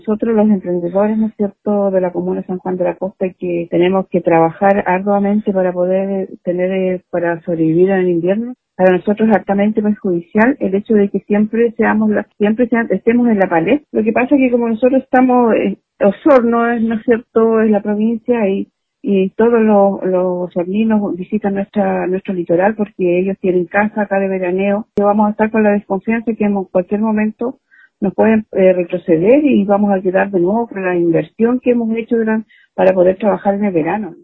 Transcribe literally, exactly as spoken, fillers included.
Nosotros los emprendedores, ¿no es cierto?, de la comuna de San Juan de la Costa, que tenemos que trabajar arduamente para poder tener, eh, para sobrevivir en el invierno. Para nosotros es altamente perjudicial el hecho de que siempre seamos la, siempre sean, estemos en la palestra. Lo que pasa es que como nosotros estamos, en Osorno, es, ¿no es cierto?, es la provincia y y todos los, los osorninos visitan nuestra, nuestro litoral porque ellos tienen casa acá de veraneo. Y vamos a estar con la desconfianza que en cualquier momento nos pueden eh, retroceder y vamos a quedar de nuevo con la inversión que hemos hecho durante, para poder trabajar en el verano.